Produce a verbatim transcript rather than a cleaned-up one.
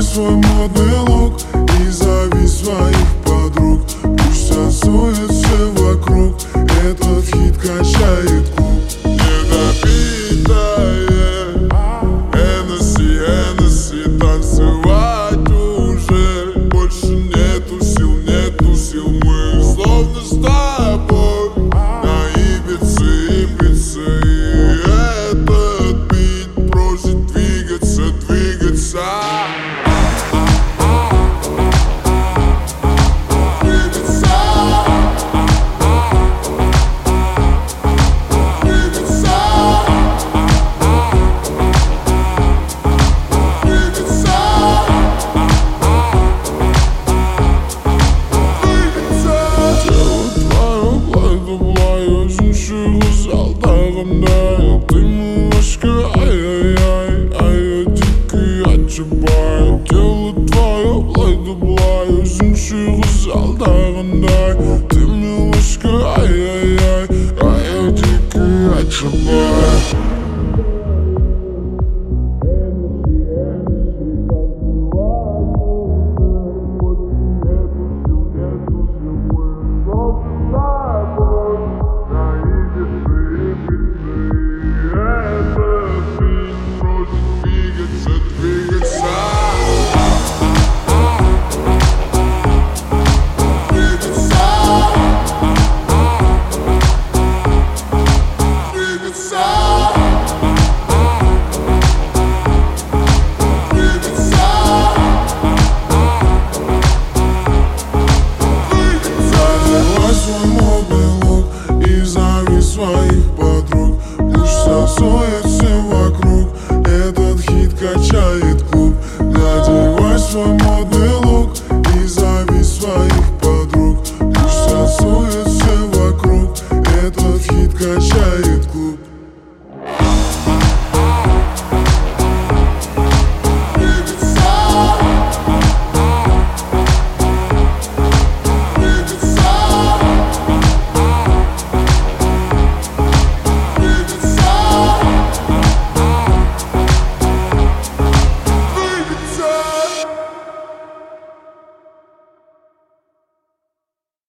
свой модный лук и зови своих подруг. Пусть танцуют все вокруг, этот хит качает куб. Недопитая Энесси, Энесси, танцевать уже больше нету сил, нету сил. Мы словно с тобой на Ибице, Ибице. И этот бит просит двигаться, двигаться. Ты малышка, ай-яй-яй, ай, я дикий Ачабай. Тело твое, блай-да-блай, өзіңше залдағандай. Ты малышка, ай-яй-яй, ай, я дикий Ачабай.